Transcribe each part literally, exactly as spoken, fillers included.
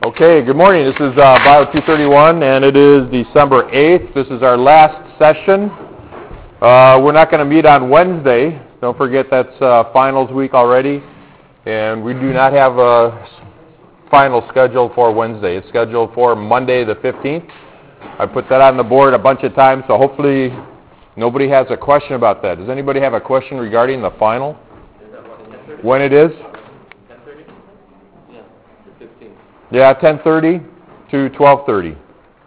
Okay, good morning. This is uh, Bio two thirty-one, and it is December eighth. This is our last session. Uh, we're not going to meet on Wednesday. Don't forget that's uh, finals week already, and we do not have a final scheduled for Wednesday. It's scheduled for Monday the fifteenth. I put that on the board a bunch of times, so hopefully nobody has a question about that. Does anybody have a question regarding the final? When it is? Yeah, ten thirty to twelve thirty.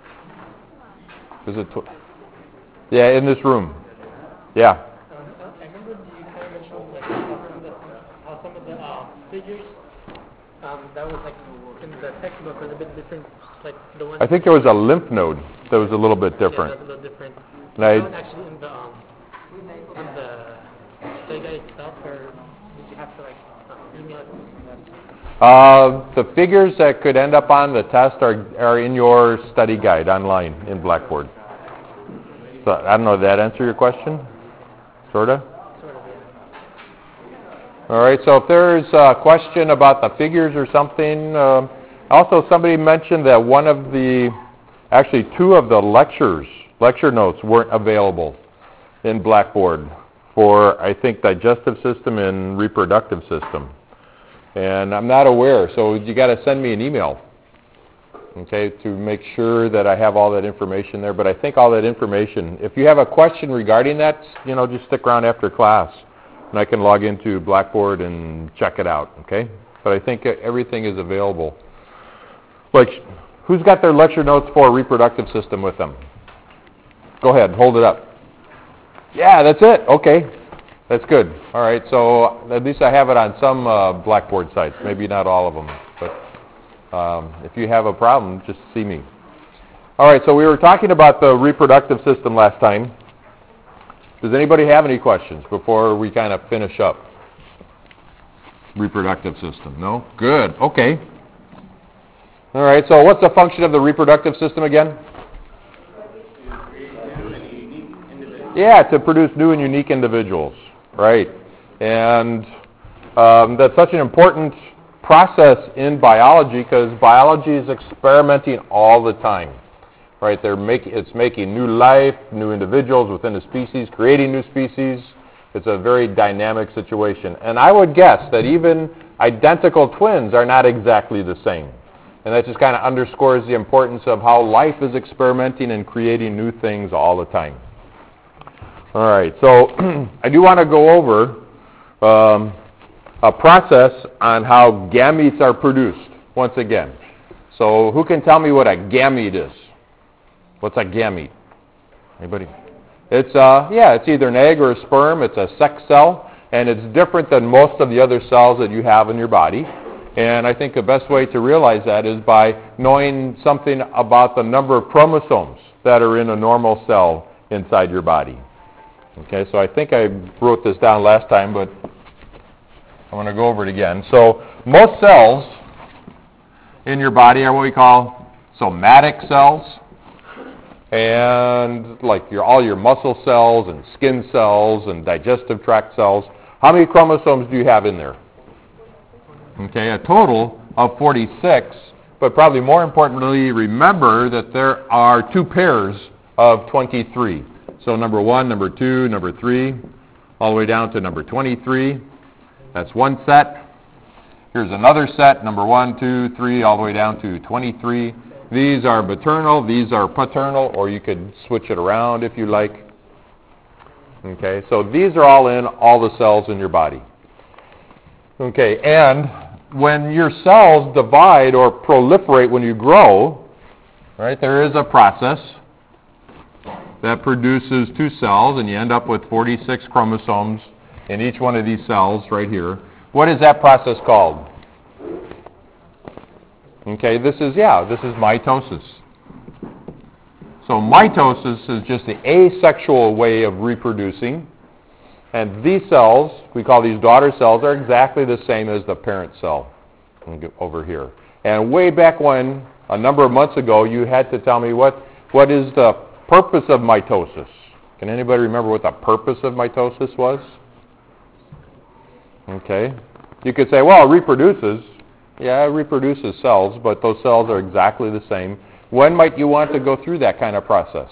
Is it? Tw- yeah, in this room. Yeah. Um, I remember you kind of mentioned like some of the, how some of the uh, figures um, that was like in the textbook was a bit different. Like the one. I think there was a lymph node that was a little bit different. Yeah, that was a little different. And I, was actually in the um, in the study guide itself, or did you have to like uh, email it? Uh, the figures that could end up on the test are, are in your study guide online in Blackboard. So I don't know, did that answer your question? Sort of? Sort of, yeah. All right, so if there's a question about the figures or something, uh, also somebody mentioned that one of the, actually two of the lectures, lecture notes weren't available in Blackboard for, I think, digestive system and reproductive system. And I'm not aware, so you got to send me an email, okay, to make sure that I have all that information there. But I think all that information, if you have a question regarding that, you know, just stick around after class, and I can log into Blackboard and check it out, okay? But I think everything is available. Like, who's got their lecture notes for reproductive system with them? Go ahead, hold it up. Yeah, that's it, okay. That's good. All right, so at least I have it on some uh, Blackboard sites, maybe not all of them. But um, if you have a problem, just see me. All right, so we were talking about the reproductive system last time. Does anybody have any questions before we kind of finish up? Reproductive system, no? Good, okay. All right, so what's the function of the reproductive system again? Yeah, to produce new and unique individuals. Right, and um, that's such an important process in biology because biology is experimenting all the time. Right, they're making it's making new life, new individuals within a species, creating new species. It's a very dynamic situation, and I would guess that even identical twins are not exactly the same, and that just kind of underscores the importance of how life is experimenting and creating new things all the time. All right, so I do want to go over um, a process on how gametes are produced once again. So who can tell me what a gamete is? What's a gamete? Anybody? It's uh, yeah, it's either an egg or a sperm. It's a sex cell, and it's different than most of the other cells that you have in your body. And I think the best way to realize that is by knowing something about the number of chromosomes that are in a normal cell inside your body. Okay, so I think I wrote this down last time, but I'm going to go over it again. So most cells in your body are what we call somatic cells, and like your all your muscle cells and skin cells and digestive tract cells. How many chromosomes do you have in there? Okay, a total of forty-six, but probably more importantly, remember that there are two pairs of twenty-three. So number one, number two, number three, all the way down to number twenty-three. That's one set. Here's another set, number one, two, three, all the way down to twenty-three. These are maternal, these are paternal, or you could switch it around if you like. Okay, so these are all in all the cells in your body. Okay, and when your cells divide or proliferate when you grow, right, there is a process that produces two cells, and you end up with forty-six chromosomes in each one of these cells right here. What is that process called? Okay, this is, yeah, this is mitosis. So mitosis is just the asexual way of reproducing, and these cells, we call these daughter cells, are exactly the same as the parent cell over here. And way back when, a number of months ago, you had to tell me what, what is the purpose of mitosis. Can anybody remember what the purpose of mitosis was? Okay. You could say, well, it reproduces. Yeah, it reproduces cells, but those cells are exactly the same. When might you want to go through that kind of process?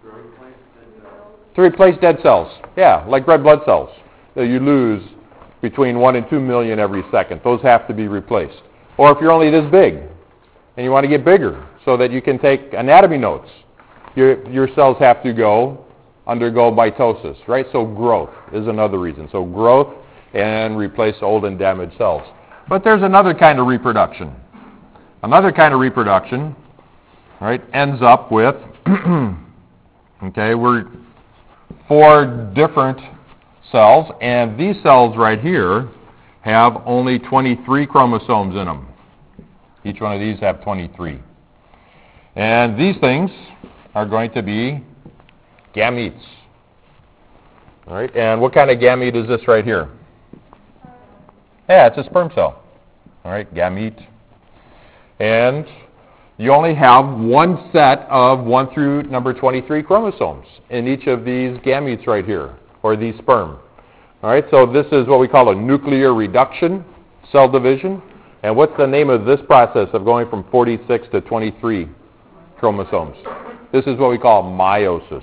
To replace dead cells. Yeah, like red blood cells that you lose between one and two million every second. Those have to be replaced. Or if you're only this big and you want to get bigger so that you can take anatomy notes, your, your cells have to go undergo mitosis, right? So growth is another reason. So growth and replace old and damaged cells. But there's another kind of reproduction. Another kind of reproduction, right, ends up with, okay, we're four different cells, and these cells right here have only twenty-three chromosomes in them. Each one of these have twenty-three. And these things are going to be gametes. All right, and what kind of gamete is this right here? Yeah, it's a sperm cell. All right, gamete. And you only have one set of one through number twenty-three chromosomes in each of these gametes right here, or these sperm. All right, so this is what we call a nuclear reduction, cell division. And what's the name of this process of going from forty-six to twenty-three chromosomes? This is what we call meiosis.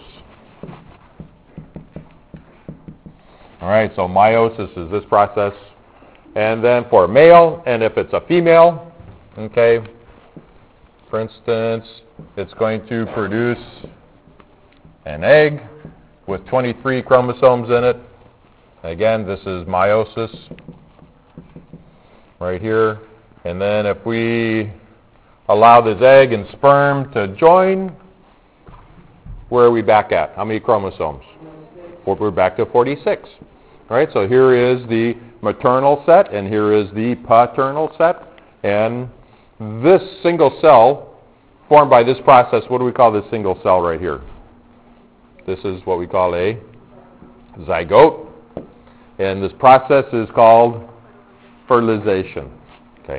All right, so meiosis is this process. And then for a male, and if it's a female, okay, for instance, it's going to produce an egg with twenty-three chromosomes in it. Again, this is meiosis right here. And then if we allow this egg and sperm to join, where are we back at? How many chromosomes? Well, we're back to forty-six. All right, so here is the maternal set, and here is the paternal set. And this single cell formed by this process, what do we call this single cell right here? This is what we call a zygote. And this process is called fertilization. Okay.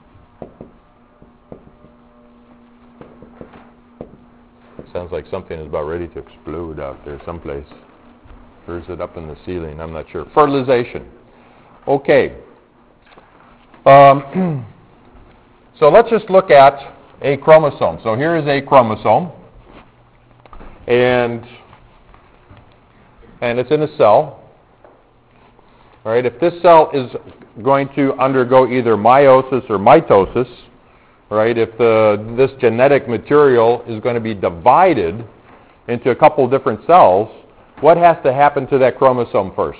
Sounds like something is about ready to explode out there someplace. Or is it up in the ceiling? I'm not sure. Fertilization. Okay. Um, so let's just look at a chromosome. So here is a chromosome. And, and it's in a cell. All right. If this cell is going to undergo either meiosis or mitosis, right, if the, this genetic material is going to be divided into a couple different cells, what has to happen to that chromosome first?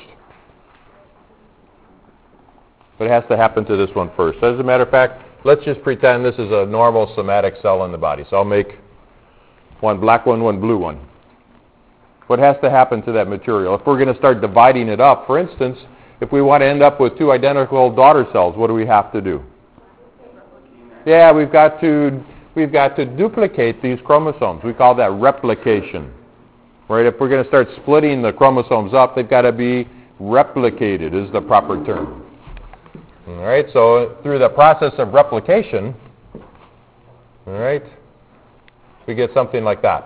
It has to happen to this one first. As a matter of fact, let's just pretend this is a normal somatic cell in the body. So I'll make one black one, one blue one. What has to happen to that material? If we're going to start dividing it up, for instance, if we want to end up with two identical daughter cells, what do we have to do? Yeah, we've got to we've got to duplicate these chromosomes. We call that replication. Right? If we're going to start splitting the chromosomes up, they've got to be replicated is the proper term. All right, so through the process of replication, all right, we get something like that.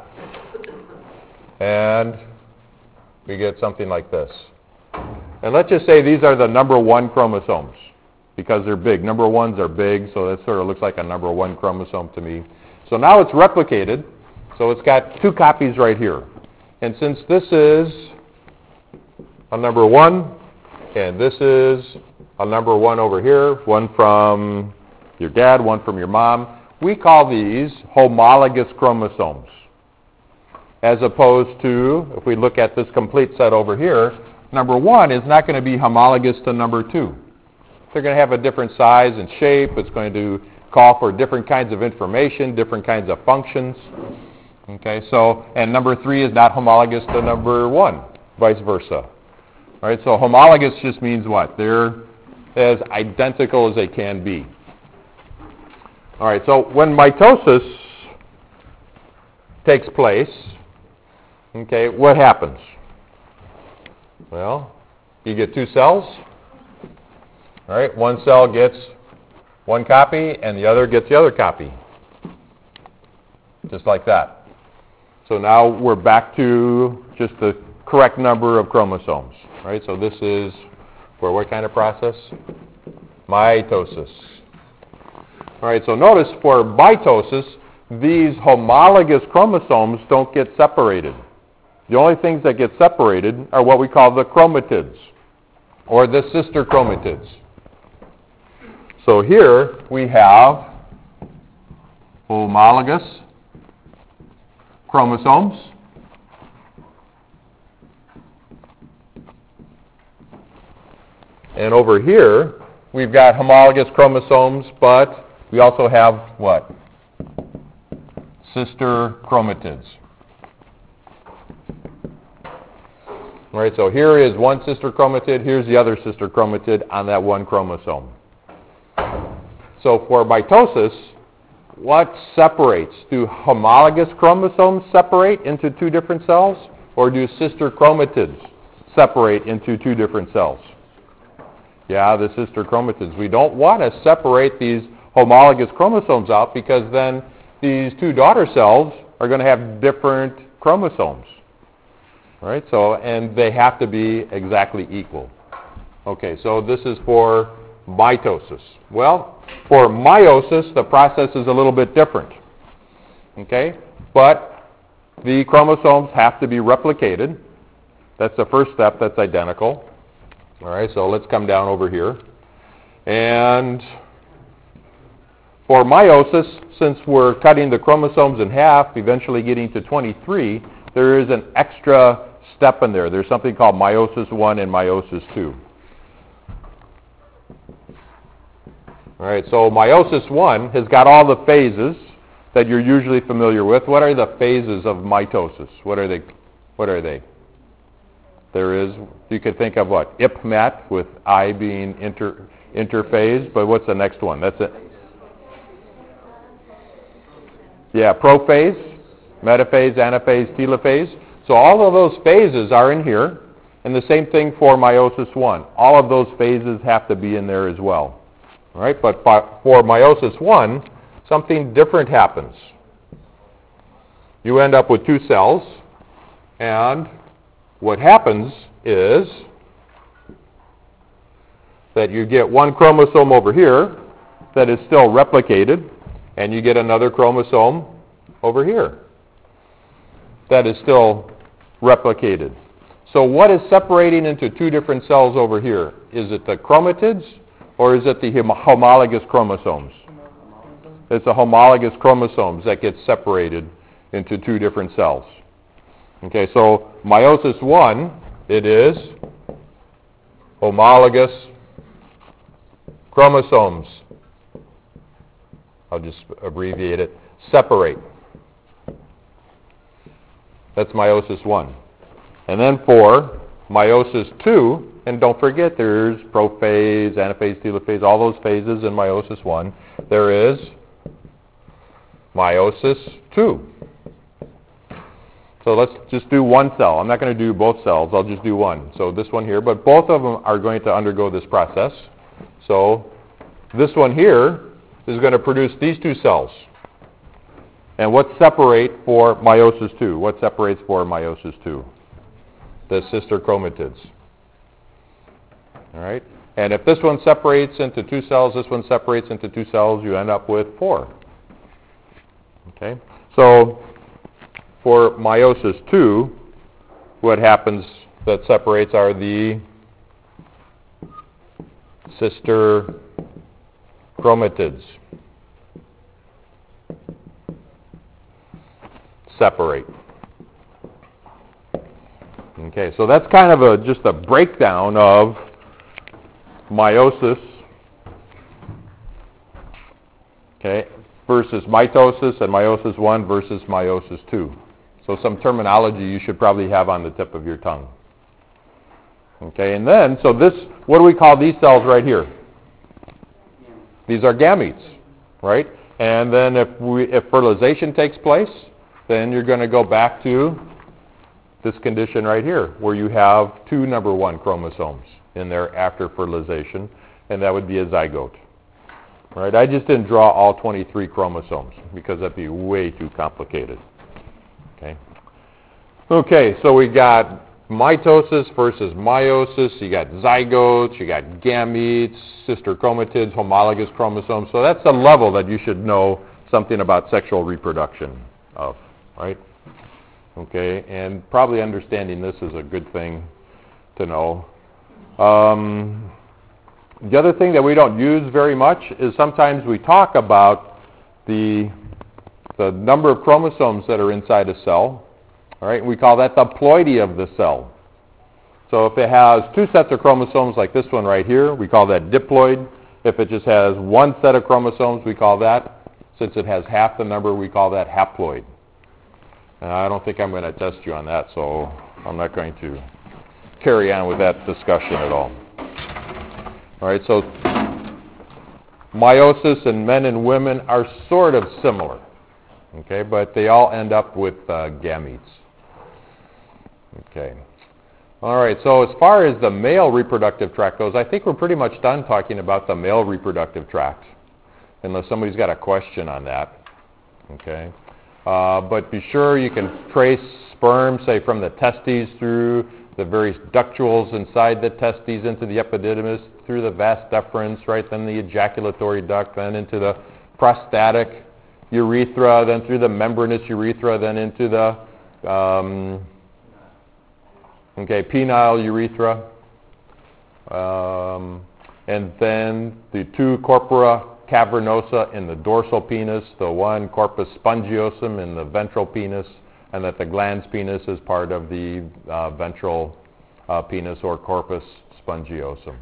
And we get something like this. And let's just say these are the number one chromosomes because they're big. Number ones are big, so that sort of looks like a number one chromosome to me. So now it's replicated, so it's got two copies right here. And since this is a number one, and this is a number one over here, one from your dad, one from your mom, we call these homologous chromosomes. As opposed to, if we look at this complete set over here, number one is not going to be homologous to number two. They're going to have a different size and shape. It's going to call for different kinds of information, different kinds of functions. Okay, so, and number three is not homologous to number one, vice versa. All right, so homologous just means what? They're as identical as they can be. All right, so when mitosis takes place, okay, what happens? Well, you get two cells. All right, one cell gets one copy and the other gets the other copy. Just like that. So now we're back to just the correct number of chromosomes, right? So this is for what kind of process? Mitosis. All right, so notice for mitosis, these homologous chromosomes don't get separated. The only things that get separated are what we call the chromatids, or the sister chromatids. So here we have homologous chromosomes. And over here, we've got homologous chromosomes, but we also have what? Sister chromatids. All right, so here is one sister chromatid, here's the other sister chromatid on that one chromosome. So for mitosis, what separates? Do homologous chromosomes separate into two different cells, or do sister chromatids separate into two different cells? Yeah, the sister chromatids. We don't want to separate these homologous chromosomes out because then these two daughter cells are going to have different chromosomes. Right? So, and they have to be exactly equal. Okay, so this is for mitosis. Well, for meiosis, the process is a little bit different. Okay? But the chromosomes have to be replicated. That's the first step that's identical. All right, so let's come down over here. And for meiosis, since we're cutting the chromosomes in half, eventually getting to twenty-three, there is an extra step in there. There's something called meiosis one and meiosis two. All right, so meiosis one has got all the phases that you're usually familiar with. What are the phases of mitosis? What are they? What are they? There is, you could think of what? I P M E T, with I being inter, interphase, but what's the next one? That's it. Yeah, prophase, metaphase, anaphase, telophase. So all of those phases are in here, and the same thing for meiosis one. All of those phases have to be in there as well. All right, but for meiosis one, something different happens. You end up with two cells, and what happens is that you get one chromosome over here that is still replicated, and you get another chromosome over here that is still replicated. So what is separating into two different cells over here? Is it the chromatids, or is it the homologous chromosomes? It's the homologous chromosomes that get separated into two different cells. Okay, so meiosis one, it is homologous chromosomes. I'll just abbreviate it. Separate. That's meiosis one. And then for meiosis two, and don't forget there's prophase, anaphase, telophase, all those phases in meiosis one. There is meiosis two. So let's just do one cell. I'm not going to do both cells. I'll just do one. So this one here, but both of them are going to undergo this process. So this one here is going to produce these two cells. And what separate for meiosis two? What separates for meiosis two? The sister chromatids. All right? And if this one separates into two cells, this one separates into two cells, you end up with four. Okay? So for meiosis two, what happens that separates are the sister chromatids. Separate. Okay, so that's kind of a just a breakdown of meiosis, okay, versus mitosis, and meiosis one versus meiosis two. So some terminology you should probably have on the tip of your tongue. Okay, and then, so this, what do we call these cells right here? These are gametes, right? And then if we, if fertilization takes place, then you're going to go back to this condition right here, where you have two number one chromosomes in there after fertilization, and that would be a zygote. Right? I just didn't draw all twenty-three chromosomes because that'd be way too complicated. Okay. Okay, so we got mitosis versus meiosis. You got zygotes, you got gametes, sister chromatids, homologous chromosomes. So that's the level that you should know something about sexual reproduction of, right? Okay, and probably understanding this is a good thing to know. Um, the other thing that we don't use very much is sometimes we talk about the, the number of chromosomes that are inside a cell. All right, we call that the ploidy of the cell. So if it has two sets of chromosomes like this one right here, we call that diploid. If it just has one set of chromosomes, we call that, since it has half the number, we call that haploid. And I don't think I'm going to test you on that, so I'm not going to carry on with that discussion at all. All right, so meiosis in men and women are sort of similar, okay, but they all end up with uh, gametes. Okay. All right, so as far as the male reproductive tract goes, I think we're pretty much done talking about the male reproductive tract, unless somebody's got a question on that. Okay. Uh, but be sure you can trace sperm, say, from the testes through the various ductules inside the testes into the epididymis, through the vas deferens, right, then the ejaculatory duct, then into the prostatic urethra, then through the membranous urethra, then into the um, okay, penile urethra, um, and then the two corpora cavernosa in the dorsal penis, the one corpus spongiosum in the ventral penis, and that the glans penis is part of the uh, ventral uh, penis or corpus spongiosum.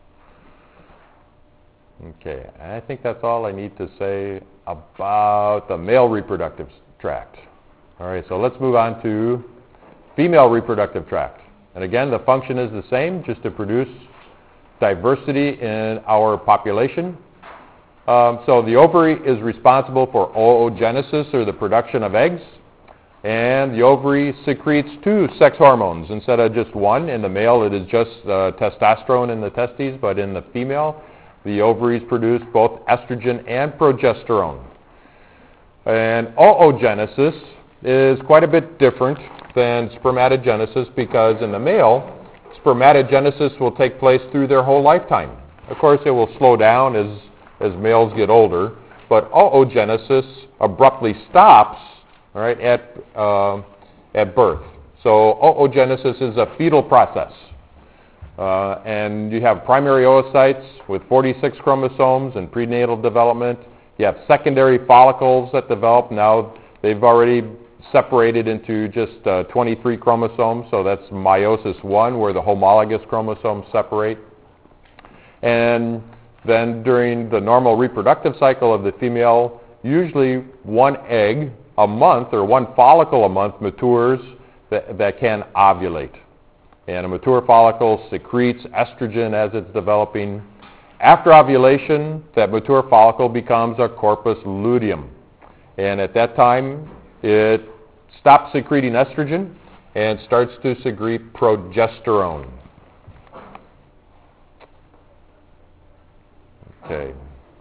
Okay, I think that's all I need to say about the male reproductive tract. All right, so let's move on to female reproductive tract. And again, the function is the same, just to produce diversity in our population. Um, so the ovary is responsible for oogenesis, or the production of eggs. And the ovary secretes two sex hormones instead of just one. In the male, it is just uh, testosterone in the testes, but in the female, the ovaries produce both estrogen and progesterone. And oogenesis is quite a bit different than spermatogenesis, because in the male, spermatogenesis will take place through their whole lifetime. Of course, it will slow down as, as males get older, but oogenesis abruptly stops, all right, at, uh, at birth. So oogenesis is a fetal process. Uh, and you have primary oocytes with forty-six chromosomes in prenatal development. You have secondary follicles that develop. Now they've already separated into just uh, twenty-three chromosomes, so that's meiosis one, where the homologous chromosomes separate. And then during the normal reproductive cycle of the female, usually one egg a month or one follicle a month matures that, that can ovulate. And a mature follicle secretes estrogen as it's developing. After ovulation, that mature follicle becomes a corpus luteum. And at that time, it stops secreting estrogen and starts to secrete progesterone. Okay.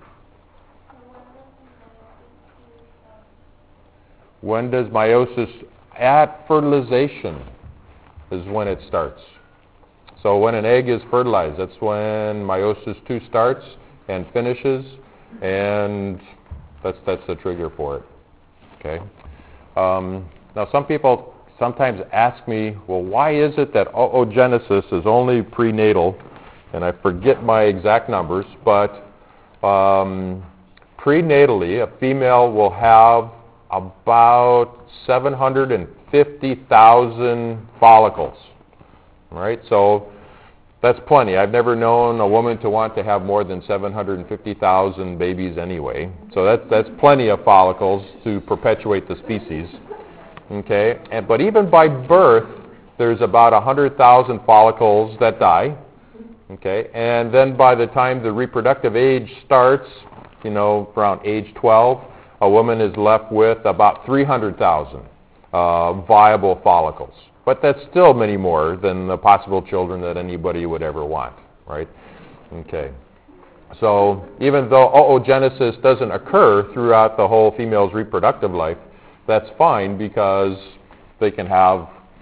When does meiosis? At fertilization is when it starts. So when an egg is fertilized, that's when meiosis two starts and finishes, and that's that's the trigger for it. Okay. Um, now some people sometimes ask me, well, why is it that oogenesis is only prenatal? And I forget my exact numbers, but um, prenatally, a female will have about seven hundred fifty thousand follicles, right? So that's plenty. I've never known a woman to want to have more than seven hundred fifty thousand babies anyway. So that's, that's plenty of follicles to perpetuate the species, okay? And, but even by birth, there's about one hundred thousand follicles that die, okay? And then by the time the reproductive age starts, you know, around age twelve, a woman is left with about three hundred thousand uh, viable follicles. But that's still many more than the possible children that anybody would ever want, right? Okay. So even though oogenesis doesn't occur throughout the whole female's reproductive life, that's fine, because they can have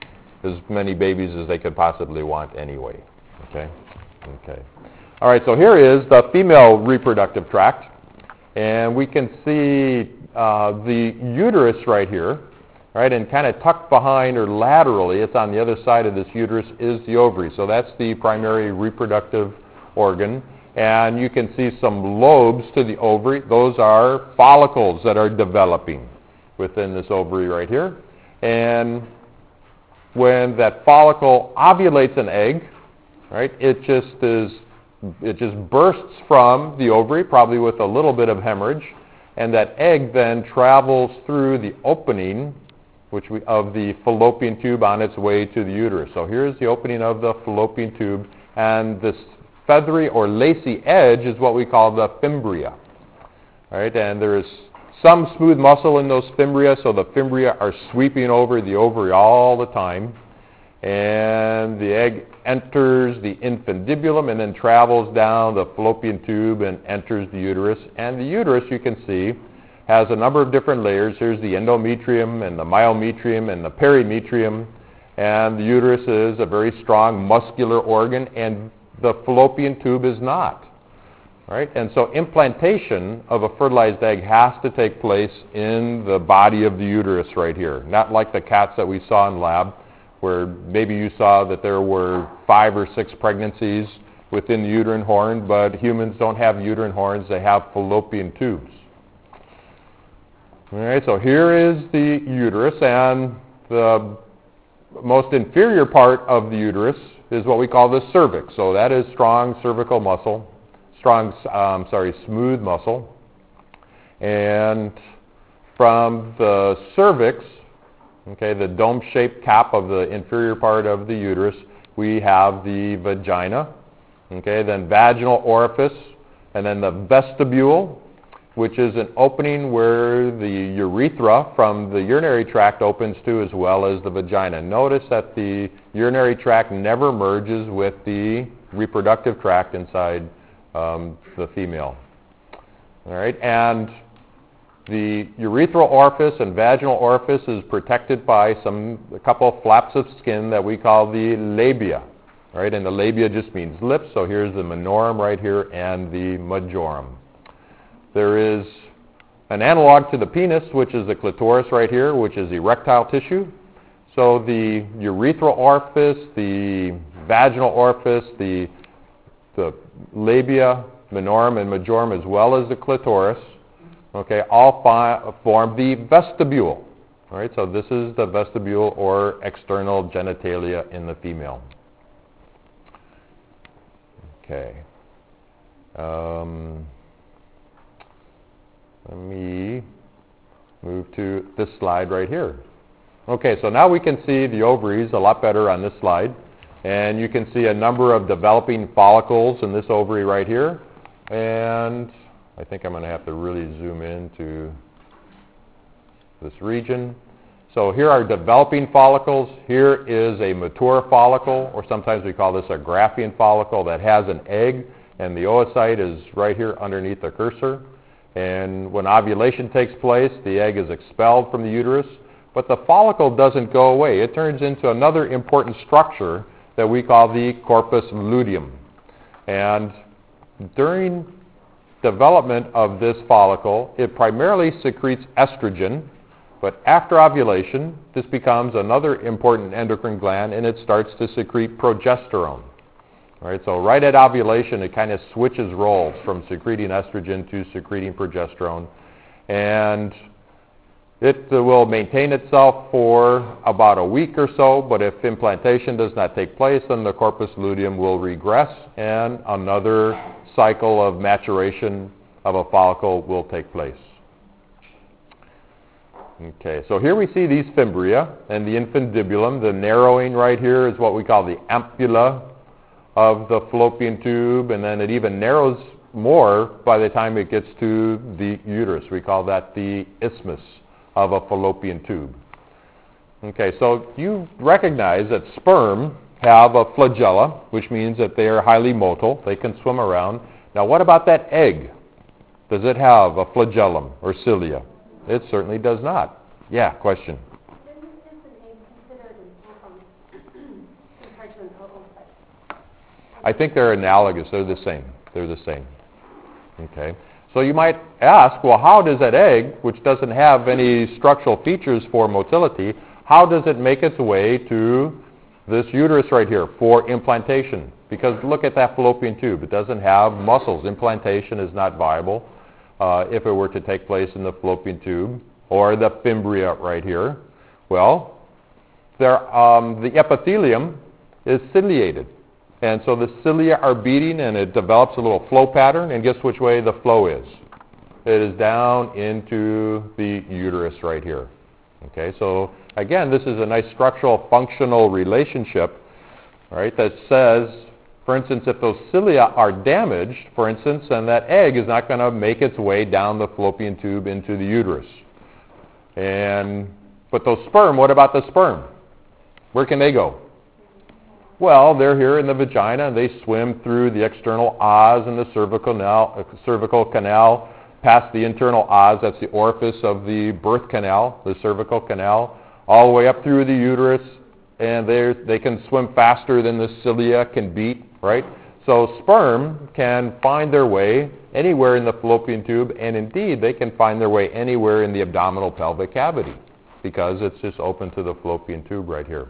as many babies as they could possibly want anyway. Okay? Okay. All right, so here is the female reproductive tract. And we can see uh, the uterus right here, right? And kind of tucked behind or laterally, it's on the other side of this uterus, is the ovary. So that's the primary reproductive organ. And you can see some lobes to the ovary. Those are follicles that are developing within this ovary right here. And when that follicle ovulates an egg, right, it just is, it just bursts from the ovary, probably with a little bit of hemorrhage, and that egg then travels through the opening which we, of the fallopian tube on its way to the uterus. So here's the opening of the fallopian tube, and this feathery or lacy edge is what we call the fimbria. All right, and there's some smooth muscle in those fimbria, so the fimbria are sweeping over the ovary all the time. And the egg enters the infundibulum and then travels down the fallopian tube and enters the uterus. And the uterus, you can see, has a number of different layers. Here's the endometrium and the myometrium and the perimetrium. And the uterus is a very strong muscular organ, and the fallopian tube is not. Right? And so implantation of a fertilized egg has to take place in the body of the uterus right here. Not like the cats that we saw in lab, where maybe you saw that there were five or six pregnancies within the uterine horn, but humans don't have uterine horns, they have fallopian tubes. All right, so here is the uterus, and the most inferior part of the uterus is what we call the cervix. So that is strong cervical muscle, strong, um, sorry, smooth muscle. And from the cervix, okay, the dome-shaped cap of the inferior part of the uterus, we have the vagina, okay, then vaginal orifice, and then the vestibule, which is an opening where the urethra from the urinary tract opens to, as well as the vagina. Notice that the urinary tract never merges with the reproductive tract inside um, the female. All right, and the urethral orifice and vaginal orifice is protected by some a couple of flaps of skin that we call the labia, right? And the labia just means lips. So here's the minorum right here and the majorum. There is an analog to the penis, which is the clitoris right here, which is erectile tissue. So the urethral orifice, the vaginal orifice, the the labia, minorum, and majorum, as well as the clitoris, okay, all fi- form the vestibule. All right, so this is the vestibule or external genitalia in the female. Okay. Um, let me move to this slide right here. Okay, so now we can see the ovaries a lot better on this slide. And you can see a number of developing follicles in this ovary right here. And I think I'm going to have to really zoom into this region. So here are developing follicles. Here is a mature follicle, or sometimes we call this a Graafian follicle, that has an egg, and the oocyte is right here underneath the cursor. And when ovulation takes place, the egg is expelled from the uterus, but the follicle doesn't go away. It turns into another important structure that we call the corpus luteum. And during development of this follicle, it primarily secretes estrogen, but after ovulation, this becomes another important endocrine gland, and it starts to secrete progesterone. All right, so right at ovulation, it kind of switches roles from secreting estrogen to secreting progesterone, and it uh, will maintain itself for about a week or so, but if implantation does not take place, then the corpus luteum will regress, and another cycle of maturation of a follicle will take place. Okay, so here we see these fimbria and the infundibulum. The narrowing right here is what we call the ampulla of the fallopian tube, and then it even narrows more by the time it gets to the uterus. We call that the isthmus of a fallopian tube. Okay, so you recognize that sperm have a flagella, which means that they are highly motile. They can swim around. Now, what about that egg? Does it have a flagellum or cilia? It certainly does not. Yeah, question. I think they're analogous. They're the same. They're the same. Okay. So you might ask, well, how does that egg, which doesn't have any structural features for motility, how does it make its way to this uterus right here for implantation? Because look at that fallopian tube. It doesn't have muscles. Implantation is not viable uh, if it were to take place in the fallopian tube or the fimbria right here. Well, there, um, the epithelium is ciliated. And so the cilia are beating and it develops a little flow pattern. And guess which way the flow is? It is down into the uterus right here. Okay, so again, this is a nice structural functional relationship, right, that says, for instance, if those cilia are damaged, for instance, then that egg is not going to make its way down the fallopian tube into the uterus. And, but those sperm, what about the sperm? Where can they go? Well, they're here in the vagina, and they swim through the external os and the cervical canal, uh, cervical canal, past the internal os, that's the orifice of the birth canal, the cervical canal, all the way up through the uterus, and they can swim faster than the cilia can beat, right? So sperm can find their way anywhere in the fallopian tube, and indeed they can find their way anywhere in the abdominal pelvic cavity because it's just open to the fallopian tube right here.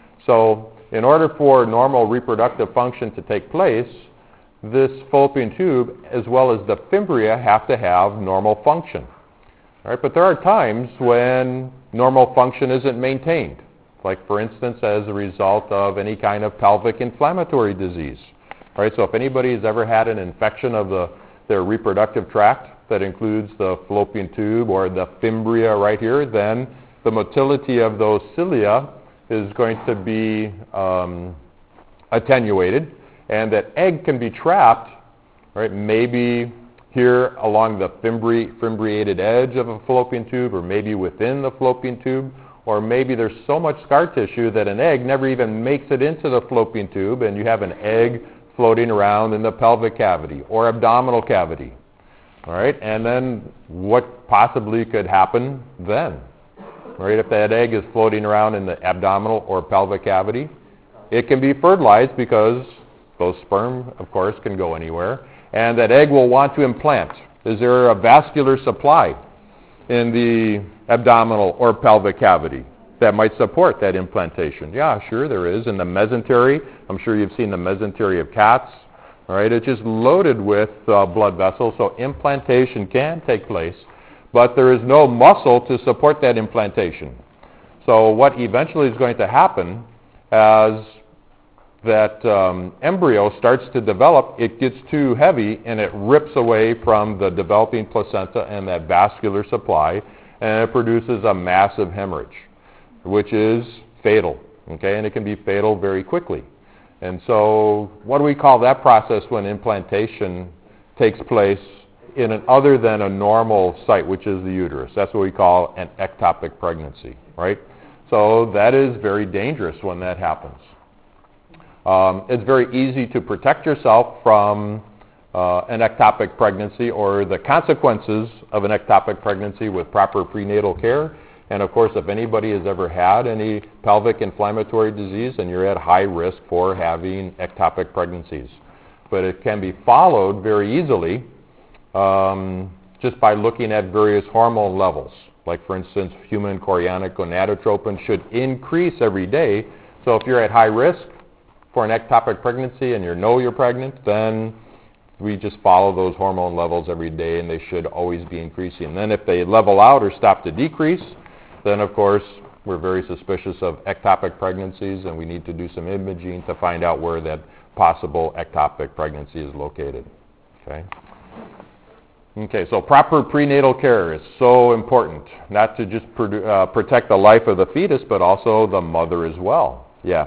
So in order for normal reproductive function to take place, this fallopian tube as well as the fimbria have to have normal function. All right, but there are times when normal function isn't maintained, like for instance as a result of any kind of pelvic inflammatory disease. All right, so if anybody has ever had an infection of the, their reproductive tract that includes the fallopian tube or the fimbria right here, then the motility of those cilia is going to be um, attenuated, and that egg can be trapped, right, maybe here along the fimbri- fimbriated edge of a fallopian tube, or maybe within the fallopian tube, or maybe there's so much scar tissue that an egg never even makes it into the fallopian tube, and you have an egg floating around in the pelvic cavity or abdominal cavity. All right, and then what possibly could happen then? Right, if that egg is floating around in the abdominal or pelvic cavity, it can be fertilized because those sperm, of course, can go anywhere, and that egg will want to implant. Is there a vascular supply in the abdominal or pelvic cavity that might support that implantation? Yeah, sure there is. In the mesentery, I'm sure you've seen the mesentery of cats. All right, it's just loaded with uh, blood vessels, so implantation can take place, but there is no muscle to support that implantation. So what eventually is going to happen as that um, embryo starts to develop, it gets too heavy and it rips away from the developing placenta and that vascular supply, and it produces a massive hemorrhage, which is fatal, okay, and it can be fatal very quickly. And so what do we call that process when implantation takes place in an other than a normal site, which is the uterus? That's what we call an ectopic pregnancy, right? So that is very dangerous when that happens. Um, it's very easy to protect yourself from uh, an ectopic pregnancy or the consequences of an ectopic pregnancy with proper prenatal care. And of course, if anybody has ever had any pelvic inflammatory disease, then you're at high risk for having ectopic pregnancies. But it can be followed very easily um, just by looking at various hormone levels. Like for instance, human chorionic gonadotropin should increase every day. So if you're at high risk for an ectopic pregnancy and you know you're pregnant, then we just follow those hormone levels every day, and they should always be increasing. And then if they level out or stop to decrease, then of course we're very suspicious of ectopic pregnancies, and we need to do some imaging to find out where that possible ectopic pregnancy is located. Okay. Okay, so proper prenatal care is so important, not to just produ- uh, protect the life of the fetus, but also the mother as well. Yeah.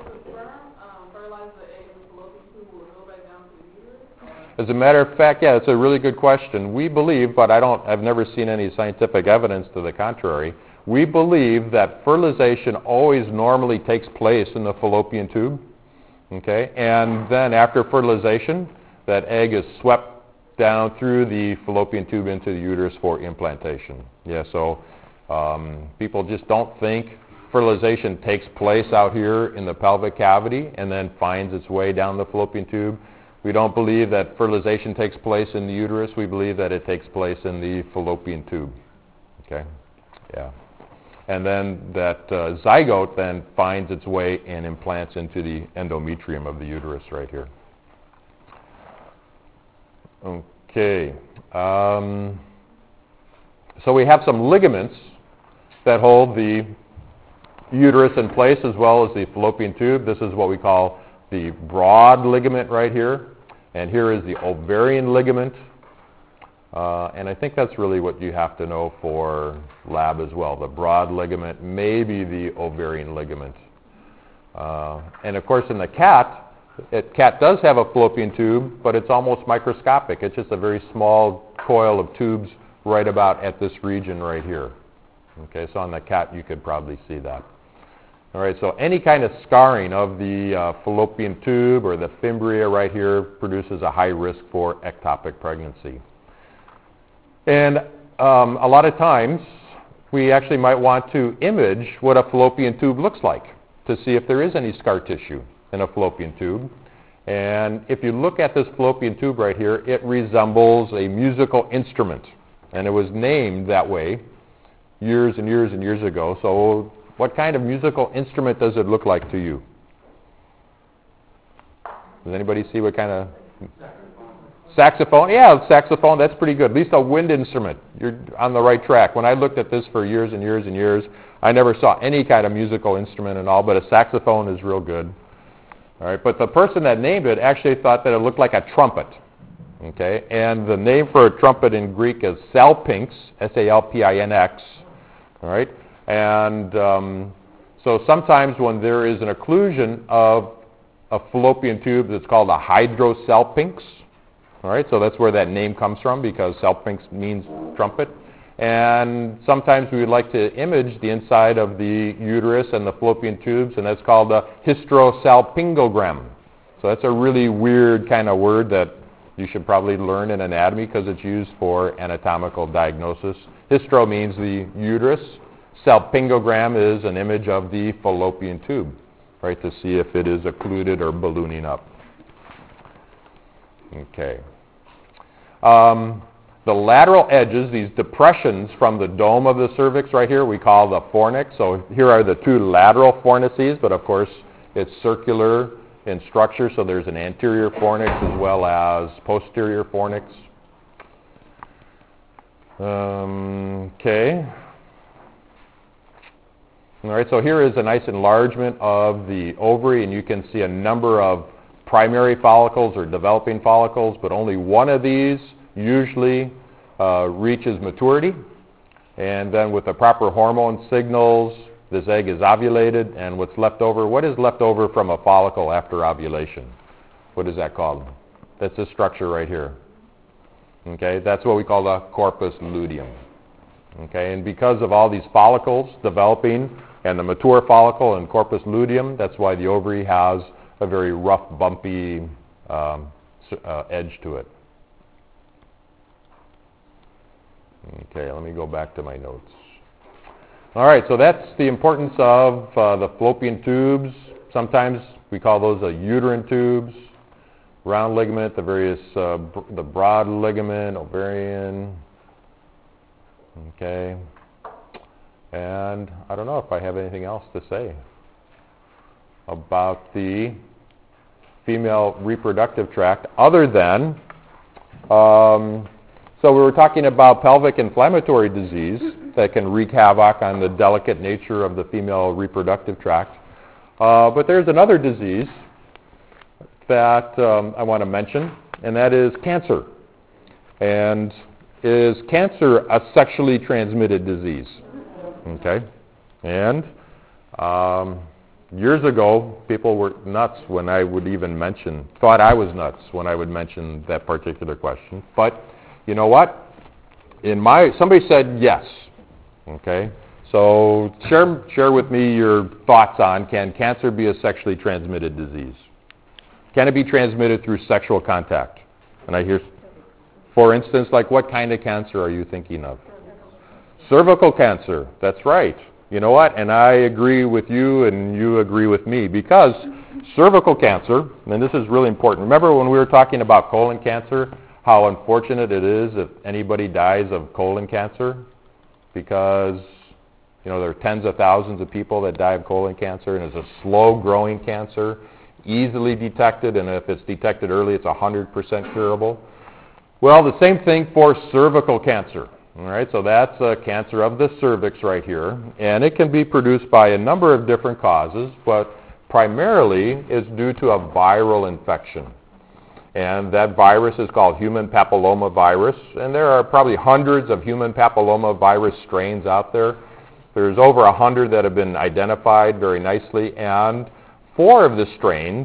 As a matter of fact, yeah, it's a really good question. We believe, but I don't, I've never seen any scientific evidence to the contrary. We believe that fertilization always normally takes place in the fallopian tube, okay? And then after fertilization, that egg is swept down through the fallopian tube into the uterus for implantation. Yeah, so um, people just don't think fertilization takes place out here in the pelvic cavity and then finds its way down the fallopian tube. We don't believe that fertilization takes place in the uterus. We believe that it takes place in the fallopian tube. Okay? Yeah. And then that uh, zygote then finds its way and implants into the endometrium of the uterus right here. Okay. Um, so we have some ligaments that hold the uterus in place as well as the fallopian tube. This is what we call the broad ligament right here. And here is the ovarian ligament. Uh, and I think that's really what you have to know for lab as well. The broad ligament, maybe the ovarian ligament. Uh, and of course in the cat, it, cat does have a fallopian tube, but it's almost microscopic. It's just a very small coil of tubes right about at this region right here. Okay, so on the cat you could probably see that. All right, so any kind of scarring of the uh, fallopian tube or the fimbria right here produces a high risk for ectopic pregnancy. And um, a lot of times we actually might want to image what a fallopian tube looks like to see if there is any scar tissue in a fallopian tube. And if you look at this fallopian tube right here, it resembles a musical instrument. And it was named that way years and years and years ago. So what kind of musical instrument does it look like to you? Does anybody see what kind of... Saxophone? Yeah, saxophone, that's pretty good. At least a wind instrument. You're on the right track. When I looked at this for years and years and years, I never saw any kind of musical instrument and all, but a saxophone is real good. All right, but the person that named it actually thought that it looked like a trumpet. Okay, and the name for a trumpet in Greek is salpinx, S A L P I N X. All right, and um, so sometimes when there is an occlusion of a fallopian tube that's called a hydrosalpinx, all right, so that's where that name comes from because salpinx means trumpet. And sometimes we would like to image the inside of the uterus and the fallopian tubes, and that's called a hysterosalpingogram. So that's a really weird kind of word that you should probably learn in anatomy because it's used for anatomical diagnosis. Hystero means the uterus. Salpingogram is an image of the fallopian tube, right, to see if it is occluded or ballooning up. Okay. Um, the lateral edges, these depressions from the dome of the cervix right here, we call the fornix. So here are the two lateral fornices, but of course it's circular in structure, so there's an anterior fornix as well as posterior fornix. Um, okay. All right, so here is a nice enlargement of the ovary, and you can see a number of primary follicles or developing follicles, but only one of these usually uh, reaches maturity. And then with the proper hormone signals, this egg is ovulated, and what's left over, what is left over from a follicle after ovulation? What is that called? That's this structure right here. Okay, that's what we call the corpus luteum. Okay, and because of all these follicles developing and the mature follicle and corpus luteum, that's why the ovary has a very rough, bumpy um, uh, edge to it. Okay, let me go back to my notes. All right, so that's the importance of uh, the fallopian tubes. Sometimes we call those the uterine tubes, round ligament, the various, uh, br- the broad ligament, ovarian. Okay, and I don't know if I have anything else to say about the female reproductive tract other than, um, so we were talking about pelvic inflammatory disease that can wreak havoc on the delicate nature of the female reproductive tract. Uh, but there's another disease that um, I want to mention, and that is cancer. And is cancer a sexually transmitted disease? Okay. And um, years ago, people were nuts when I would even mention, thought I was nuts when I would mention that particular question. But you know what? In my, somebody said yes. Okay. So share, share with me your thoughts on, can cancer be a sexually transmitted disease? Can it be transmitted through sexual contact? And I hear, for instance, like what kind of cancer are you thinking of? Cervical cancer, that's right. You know what? And I agree with you and you agree with me, because cervical cancer, and this is really important. Remember when we were talking about colon cancer, how unfortunate it is if anybody dies of colon cancer? Because, you know, there are tens of thousands of people that die of colon cancer, and it's a slow-growing cancer, easily detected, and if it's detected early, it's one hundred percent curable. Well, the same thing for cervical cancer. All right, so that's a cancer of the cervix right here, and it can be produced by a number of different causes, but primarily is due to a viral infection. And that virus is called human papillomavirus, and there are probably hundreds of human papillomavirus strains out there. There's over a hundred that have been identified very nicely, and four of the strains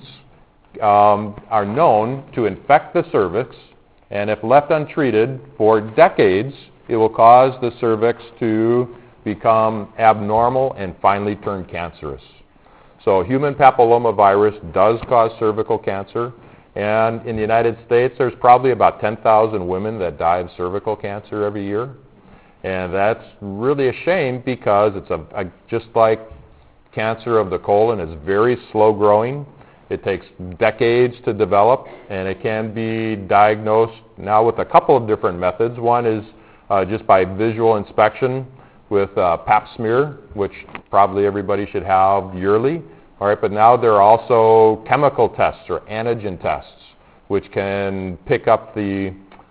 um, are known to infect the cervix, and if left untreated for decades, it will cause the cervix to become abnormal and finally turn cancerous. So human papillomavirus does cause cervical cancer, and in the United States, there's probably about ten thousand women that die of cervical cancer every year. And that's really a shame, because it's a, a just like cancer of the colon, is very slow growing. It takes decades to develop, and it can be diagnosed now with a couple of different methods. One is uh, just by visual inspection with uh, pap smear, which probably everybody should have yearly. All right, but now there are also chemical tests or antigen tests, which can pick up the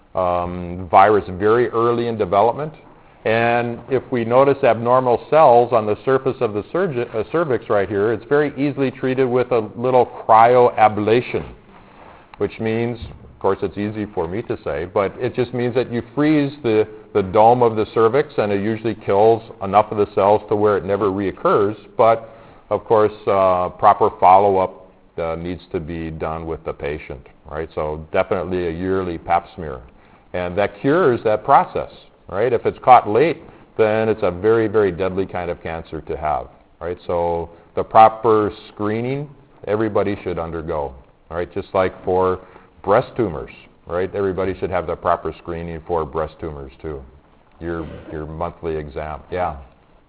um, virus very early in development. And if we notice abnormal cells on the surface of the surgi- uh, cervix right here, it's very easily treated with a little cryoablation, which means, of course it's easy for me to say, but it just means that you freeze the, the dome of the cervix, and it usually kills enough of the cells to where it never reoccurs. But of course, uh, proper follow-up uh, needs to be done with the patient, right? So definitely a yearly pap smear. And that cures that process, right? If it's caught late, then it's a very, very deadly kind of cancer to have, right? So the proper screening, everybody should undergo, all right? Just like for breast tumors, right? Everybody should have the proper screening for breast tumors too. Your, your monthly exam, yeah.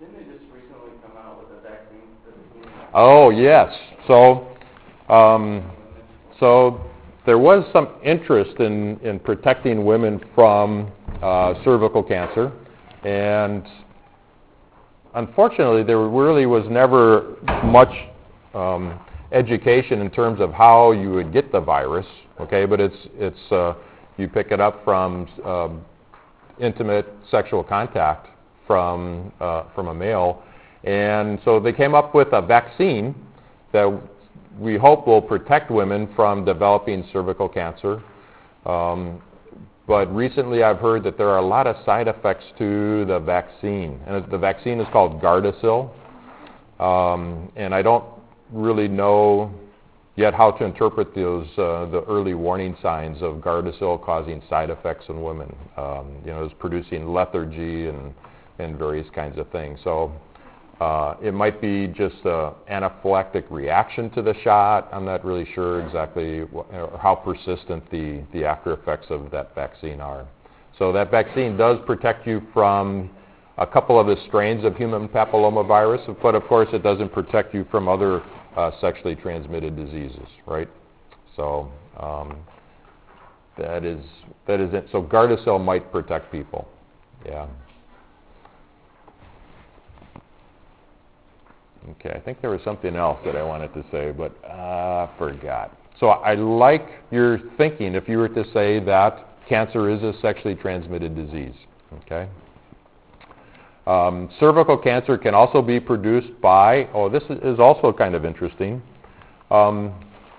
Oh, yes. So, um, so there was some interest in, in protecting women from uh, cervical cancer, and unfortunately, there really was never much um, education in terms of how you would get the virus. Okay, but it's it's uh, you pick it up from uh, intimate sexual contact from uh, from a male. And so they came up with a vaccine that we hope will protect women from developing cervical cancer. Um, but recently I've heard that there are a lot of side effects to the vaccine. And the vaccine is called Gardasil. Um, and I don't really know yet how to interpret those uh, the early warning signs of Gardasil causing side effects in women. Um, you know, it's producing lethargy and, and various kinds of things. So Uh, it might be just an anaphylactic reaction to the shot. I'm not really sure exactly wh- or how persistent the, the after effects of that vaccine are. So that vaccine does protect you from a couple of the strains of human papillomavirus, but of course it doesn't protect you from other uh, sexually transmitted diseases, right? So um, that is that is it. So Gardasil might protect people, yeah. Okay, I think there was something else that I wanted to say, but I uh, forgot. So I like your thinking if you were to say that cancer is a sexually transmitted disease, okay? Um, cervical cancer can also be produced by, oh, this is also kind of interesting. Um,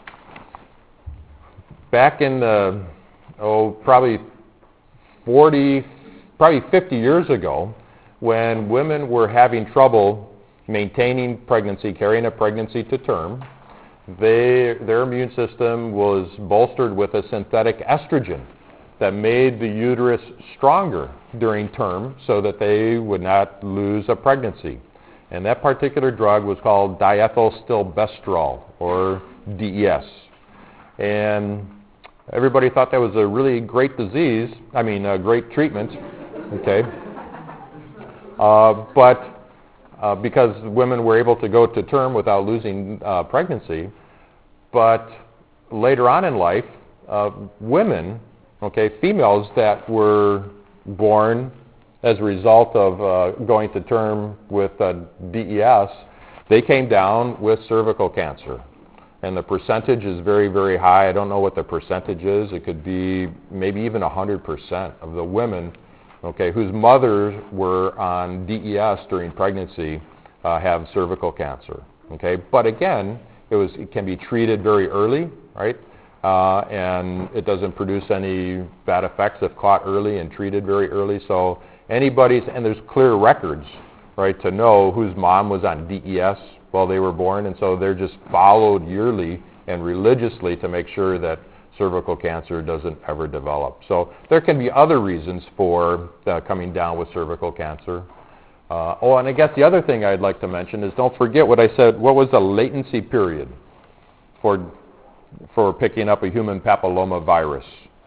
back in the, oh, probably forty, probably fifty years ago, when women were having trouble maintaining pregnancy, carrying a pregnancy to term, they, their immune system was bolstered with a synthetic estrogen that made the uterus stronger during term so that they would not lose a pregnancy. And that particular drug was called diethylstilbestrol, or D E S. And everybody thought that was a really great disease, I mean, a great treatment, okay? Uh, but uh, because women were able to go to term without losing uh, pregnancy. But later on in life, uh, women, okay, females that were born as a result of uh, going to term with uh, D E S, they came down with cervical cancer. And the percentage is very, very high. I don't know what the percentage is. It could be maybe even one hundred percent of the women, okay, whose mothers were on D E S during pregnancy uh, have cervical cancer. Okay, but again, it was it can be treated very early, right? Uh, and it doesn't produce any bad effects if caught early and treated very early. So anybody's, and there's clear records, right, to know whose mom was on D E S while they were born, and so they're just followed yearly and religiously to make sure that cervical cancer doesn't ever develop. So there can be other reasons for uh, coming down with cervical cancer. Uh, oh, and I guess the other thing I'd like to mention is don't forget what I said, what was the latency period for, for picking up a human papilloma virus?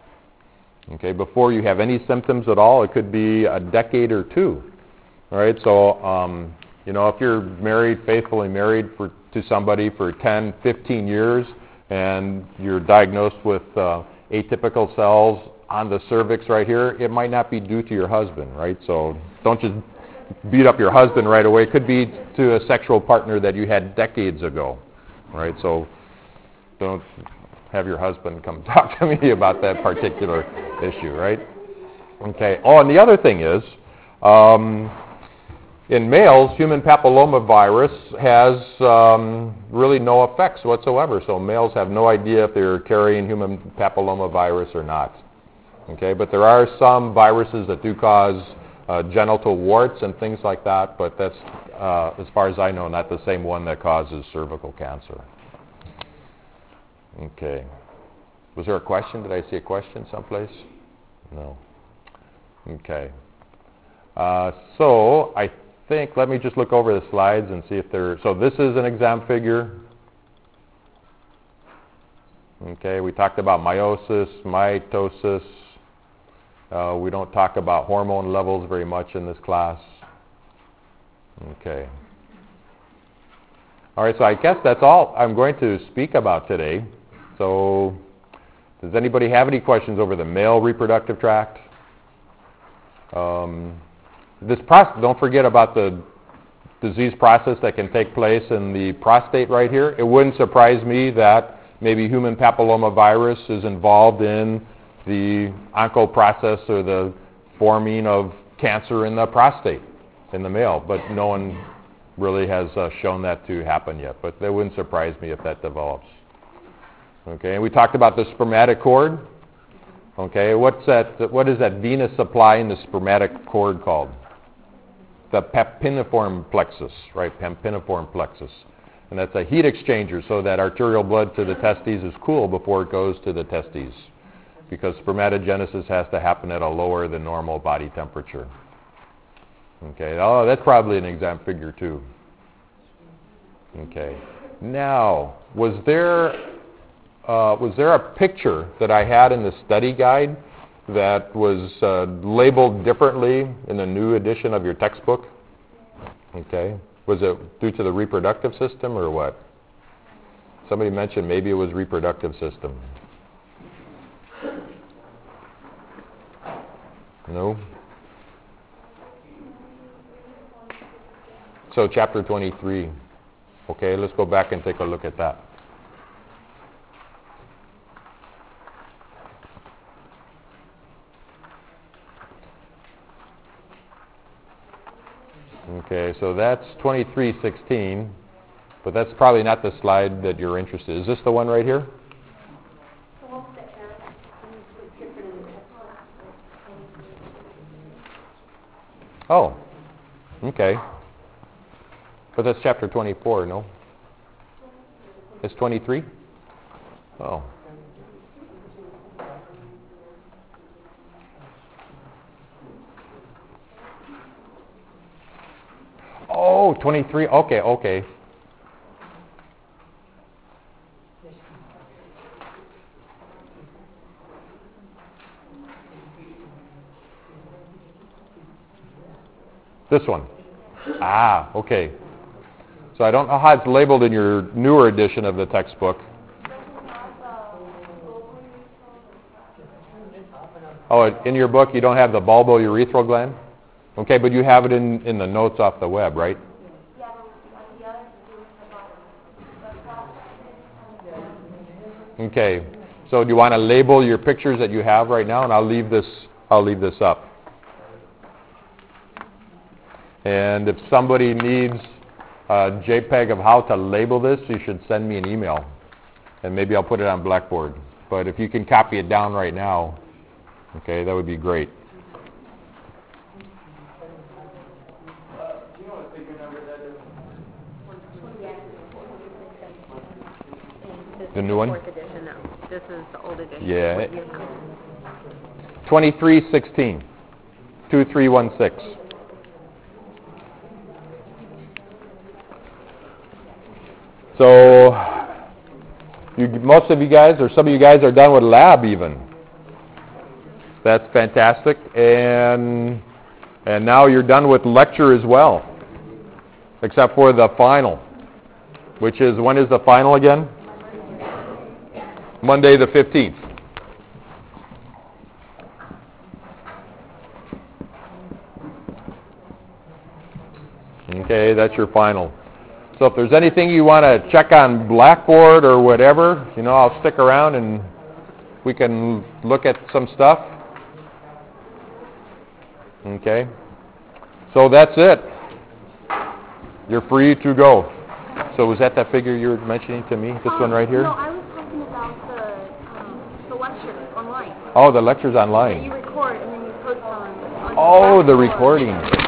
Okay, before you have any symptoms at all, it could be a decade or two. All right, so um, you know, if you're married, faithfully married for, to somebody for ten, fifteen years, and you're diagnosed with uh, atypical cells on the cervix right here, it might not be due to your husband, right? So don't just beat up your husband right away. It could be to a sexual partner that you had decades ago, right? So don't have your husband come talk to me about that particular issue, right? Okay. Oh, and the other thing is, um, in males, human papilloma virus has um, really no effects whatsoever. So males have no idea if they're carrying human papilloma virus or not. Okay, but there are some viruses that do cause uh, genital warts and things like that, but that's, uh, as far as I know, not the same one that causes cervical cancer. Okay. Was there a question? Did I see a question someplace? No. Okay. Uh, so I think, let me just look over the slides and see if there, so this is an exam figure. Okay, we talked about meiosis, mitosis. Uh, we don't talk about hormone levels very much in this class. Okay. All right, so I guess that's all I'm going to speak about today. So does anybody have any questions over the male reproductive tract? Um, this process, don't forget about the disease process that can take place in the prostate right here. It wouldn't surprise me that maybe human papilloma virus is involved in the oncoprocess or the forming of cancer in the prostate in the male, but no one really has uh, shown that to happen yet. But that wouldn't surprise me if that develops. Okay, and we talked about the spermatic cord. Okay, what's that? What is that venous supply in the spermatic cord called? The papiniform plexus, right? Papiniform plexus. And that's a heat exchanger so that arterial blood to the testes is cool before it goes to the testes, because spermatogenesis has to happen at a lower than normal body temperature. Okay, oh, that's probably an exam figure too. Okay, now, was there, uh, was there a picture that I had in the study guide that was uh, labeled differently in the new edition of your textbook? Okay, was it due to the reproductive system or what? Somebody mentioned maybe it was reproductive system. No? So chapter twenty-three. Okay, let's go back and take a look at that. Okay, so that's twenty-three sixteen, but that's probably not the slide that you're interested in. Is this the one right here? Oh, okay. But that's chapter twenty-four, no? It's twenty-three? Oh. Oh, twenty-three. Okay, okay. This one. Ah, okay. So I don't know how it's labeled in your newer edition of the textbook. Oh, in your book you don't have the bulbourethral gland? Okay, but you have it in, in the notes off the web, right? Okay. So do you want to label your pictures that you have right now? And I'll leave this, I'll leave this up. And if somebody needs a JPEG of how to label this, you should send me an email. And maybe I'll put it on Blackboard. But if you can copy it down right now, okay, that would be great. The new one? Fourth edition, no. This is the old edition. Yeah. What year? twenty-three sixteen. two three one six. So, you, most of you guys, or some of you guys, are done with lab even. That's fantastic. And, and now you're done with lecture as well, except for the final, which is, when is the final again? Monday the fifteenth. Okay, that's your final. So if there's anything you want to check on Blackboard or whatever, you know, I'll stick around and we can look at some stuff. Okay. So that's it. You're free to go. So was that that figure you were mentioning to me? This um, one right here? No, I was talking about the um, the lecture online. Oh, the lecture's That online. you record and then you post on. on Oh, the Blackboard. recording.